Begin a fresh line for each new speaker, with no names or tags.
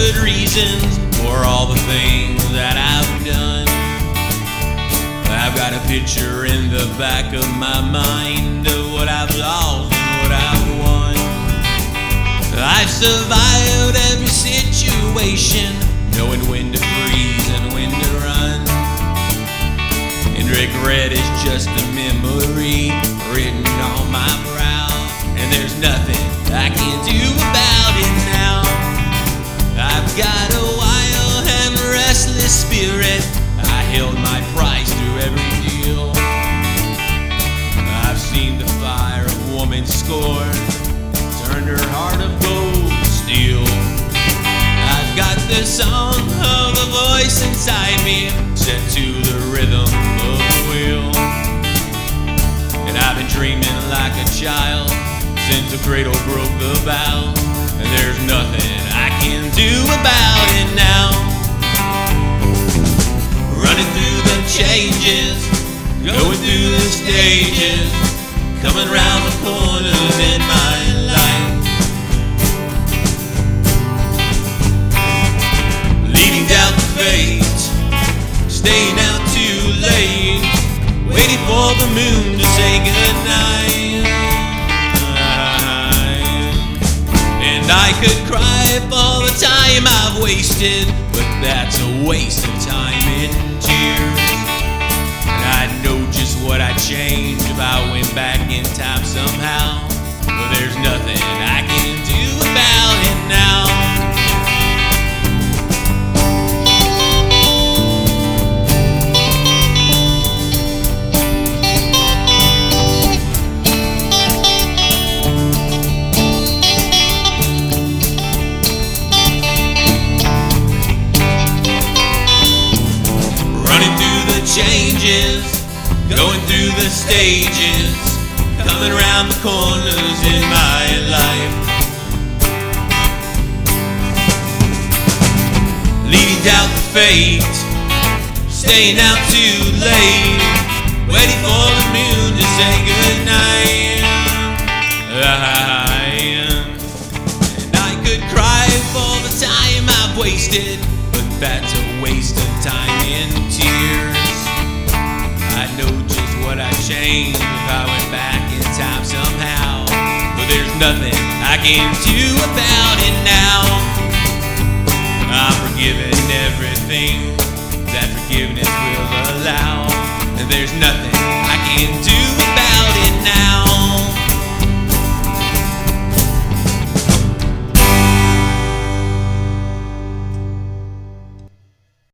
good reasons for all the things that I've done. I've got a picture in the back of my mind of what I've lost and what I've won. I've survived every situation, knowing when to freeze and when to run. And regret is just a memory written on my brow, and there's nothing I can do about it now. I've got a wild and restless spirit. I held my price through every deal. I've seen the fire of woman's scorn turn her heart of gold to steel. I've got the song of a voice inside me set to the rhythm of the wheel. And I've been dreaming like a child since the cradle broke the bow, and there's nothing I can do about it now. Running through the changes, going through the stages, coming round the corners in my life. Leading down the fate, staying out too late, waiting for the moon to say goodnight. And I could cry for the time I've wasted, but that's a waste of time in tears. And I know just what I'd change if I went back in time somehow, but there's nothing I can do about it now. Changes, going through the stages, coming around the corners in my life. Leading down the fate, staying out too late, waiting for the moon to say goodnight. And I could cry for the time I've wasted, but that's a waste of time in tears. I know just what I'd change if I went back in time somehow, but there's nothing I can do about it now. I'm forgiving everything that forgiveness will allow, and there's nothing I can do